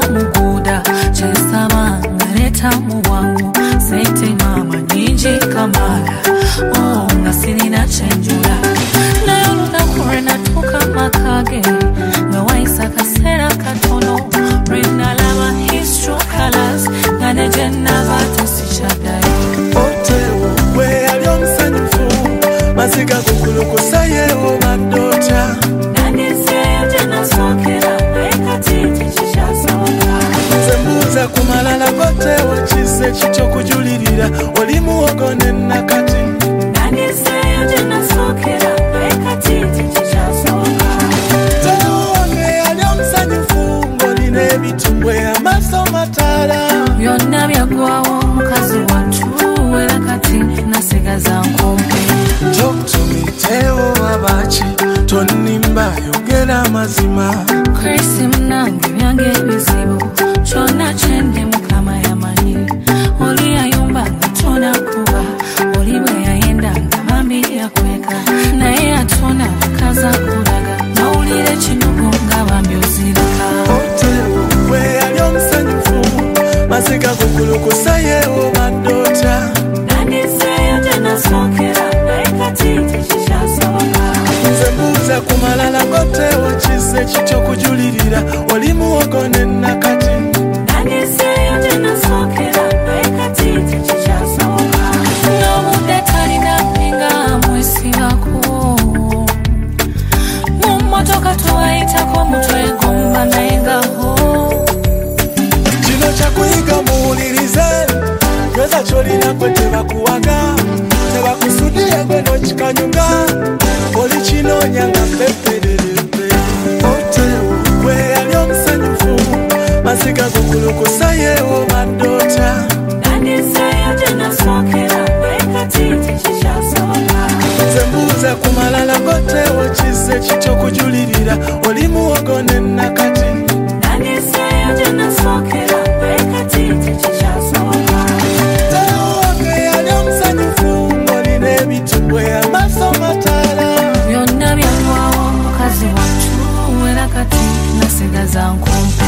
muguda chesama ngaleta muwangu sente mama ninji kamala ngasirina chenjula nayo lunakurena tuka makage ngawaisa kasera katono rena lama his true colors nganejenna batasichagaye otewo we alyomsanyufu masiga kukulukusayewo mandota naniseyo jenasokera ekatiti chishasoka zembuza kumalala gotewo chise chicho kujulirira oli muwogone nakati naniseyo jenasokera ekatiti chishasoka tewange alyomsanyufu ng'olina ebitumbwe amaso matala byonna byagwawo mukazi wattu era kati nasigaza nkumpi tokutumitewo babaki tonimba yogera mazima Krisi mnange byange ebizibu kyonna kyendi mukama yamanyi oli yayumba nga tona kuba oli bwe yayenda nga bambi yakweka naye atona bukaza kulaga nawulire kinugu nga bambi ozirika otewo we ali omusanyufu masiga kukulukusayewo mandota naniseyo gyenasookera naye katiti kikyasoboka nze mbuuza kumalala gotewo kise kityo kujulirira oli muwogone nakati naniseyo gyenasookera naye katiti kikyasoboka n'obudde talina mpinga mwesibako mu mmotoka twayitako mutwe gomba naye ngaho kino kyakuyiga muwulirize yoza kyolina gwe tebakuwaga tebakusudiye gwe nokikanyuga oli kinoonya nga pepererembe otewo gwe ali omusanyufu masiga gukulukusayewo mandota naniseyo gyenasookera naye katiti kikyasoboka nze mbuuza kumalala gotewo kise kityo kujulirira oli muwogone nakati naniseyo gyenasookera naye katiti kikyasoboka tewange ali omusanyufu ng'olina ebitumbwe amaso matala byonna byagwawo mukazi wattu era kati nasigaza nkumpi